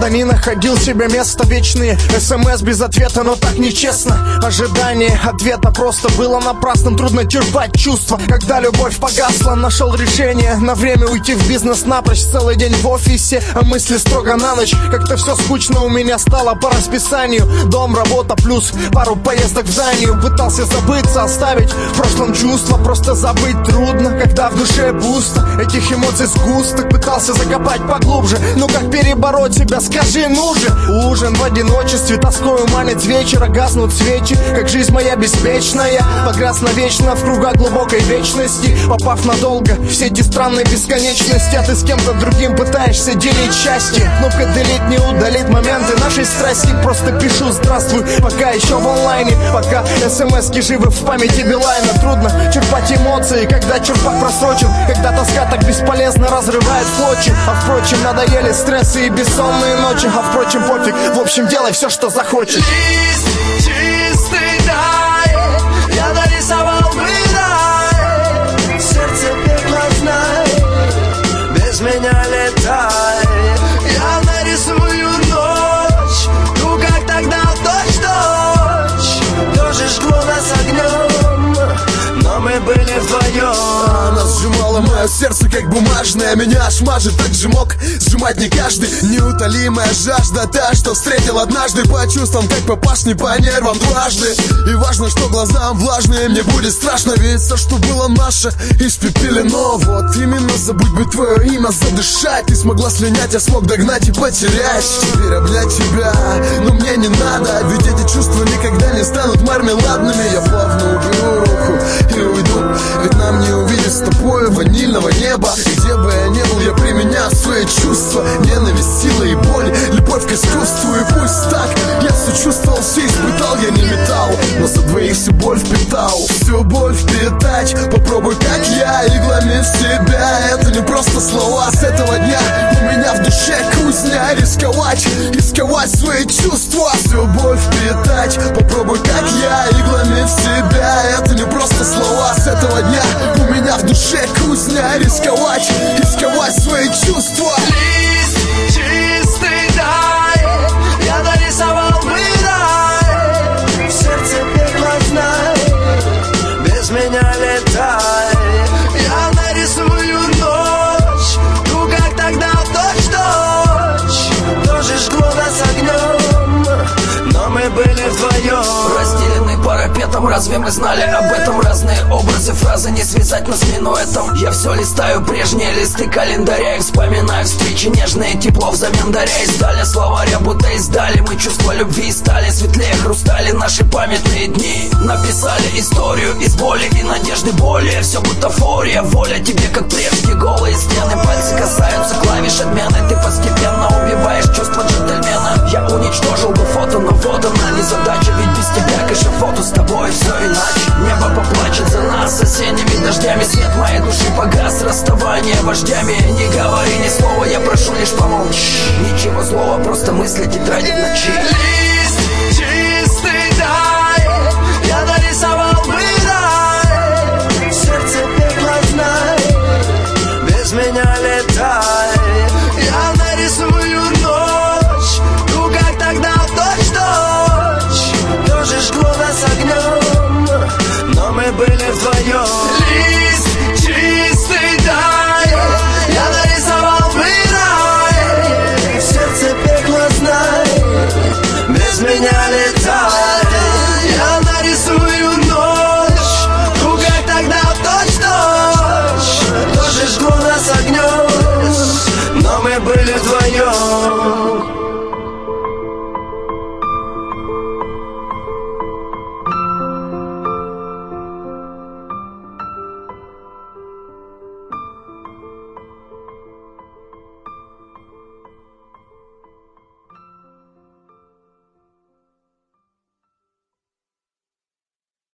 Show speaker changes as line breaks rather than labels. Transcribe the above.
не находил себе места. Вечные СМС без ответа, но так нечестно. Ожидание ответа просто было напрасным. Трудно терпать чувства, когда любовь погасла. Нашел решение на время уйти в бизнес напрочь. Целый день в офисе, а мысли строго на ночь. Как-то все скучно у меня стало по расписанию. Дом, работа, плюс пару поездок в Данию. Пытался забыться, оставить в прошлом чувства. Просто забыть трудно, когда в душе пусто. Этих эмоций сгусток пытался закопать поглубже. Ну как перебороть себя, скажи, ну же. Ужин в одиночестве, тоскою манит с вечера. Гаснут свечи, как жизнь моя беспечная. Погряз навечно в кругах глубокой вечности. Попав надолго в все эти странные бесконечности. А ты с кем-то другим пытаешься делить счастье. Кнопка delete не удалит моменты нашей страсти. Просто пишу здравствуй, пока еще в онлайне. Пока смс-ки живы в памяти Билайна. Трудно черпать эмоции, когда черпак просрочен. Когда тоска так бесполезно разрывает клочья. А впрочем, надоели стрессы и бессонные ночи. А впрочем, пофиг, в общем, делай все, что захочешь.
Лист чистый дай, я нарисовал бы рай. В сердце пекло знай, без меня летай. Я нарисую ночь, ну как тогда точь-точь. Тоже жгло нас огнем, но мы были вдвоем.
Она сжимала мое сердце, как бумажное. Меня аж мажет, так же мог сжимать не каждый. Неутолимая жажда, та, что встретил однажды. По чувствам, как попасть не по нервам дважды. И важно, что глазам влажные. Мне будет страшно, ведь все, что было наше, испепелено. Вот именно, забыть бы твое имя, задышать. Ты смогла слинять, я смог догнать и потерять. Теперь обнять тебя, но мне не надо. Ведь эти чувства никогда не станут мармеладными. Я плавно уберу руку и уйду, ведь нам не увидеть с тобой ванильного неба. И где бы я ни был, я применяю свои чувства. Ненависть, сила и боль, любовь к искусству. И пусть так, я все чувствовал, все испытал. Я не метал, но за двоих всю боль впитал. Всю боль впитать, попробуй как я. Иглами в себя, это не просто слова. С этого дня у меня в душе кузня. Рисковать, рисковать свои чувства. Всю боль впитать, попробуй как я. Иглами в себя, это не просто слова. С этого дня у меня в душе кузня. Рисковать, рисковать свои чувства.
Лист чистый дай, я нарисовал бы рай. В сердце пекло знай, без меня летай. Я нарисую ночь, ну как тогда точь-точь. Тоже жгло нас огнем, но мы были вдвоем.
Разделены парапетом, разве мы знали об этом? Разные образы, фразы, не связать нас минуэтом. Я все листаю прежние листы календаря и вспоминаю встречи нежные, тепло взамен даря. Издали словаря, будто издали мы чувства любви. Стали светлее, хрустали наши памятные дни. Написали историю из боли и надежды более. Все бутафория, воля тебе как прежде. Голые стены, пальцы касаются клавиш отмены. Ты постепенно убиваешь чувства джентльмена. Я уничтожил бы фото, но вот она незадача. Ведь без тебя к эшафоту, с тобой все иначе. Небо поплачет за нас осенними дождями. Свет моей души погас, расставание вождями. Не говори ни слова, я прошу лишь помолчи. Ничего злого, просто мысли тебя